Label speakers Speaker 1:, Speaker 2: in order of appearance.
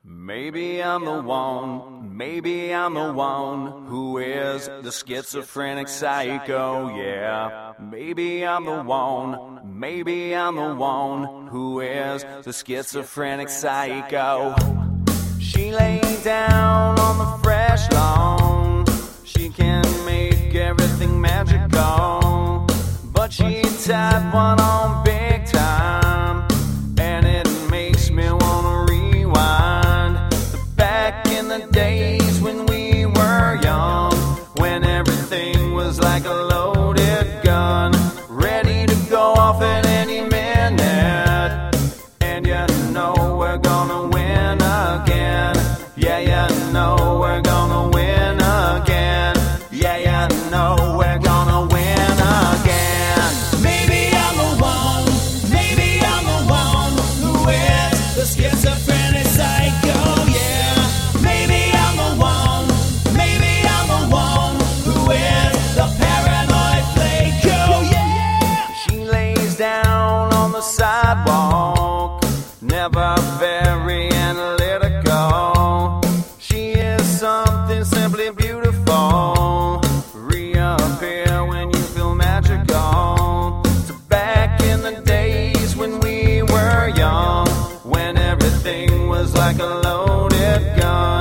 Speaker 1: Maybe I'm the one who is the schizophrenic psycho, yeah. Maybe I'm the one who is the schizophrenic psycho. She laid down on the fresh lawn. She can make everything magical, but she tied one on big time, and it makes me wanna rewind. Back in the days when we were young, when everything was like a loaded gun, ready to go off at any minute. And you know we're gonna win again. Yeah, you know we're gonna win again. Yeah, you know we're gonna win again.
Speaker 2: Maybe I'm the one who is the schizophrenic psycho, yeah. Maybe I'm the one who is the paranoid flaco, yeah.
Speaker 1: She lays down on the sidewalk, never very analytical. She is something simply beautiful. Reappear when you feel magical. So back in the days when we were young, when everything was like a loaded gun.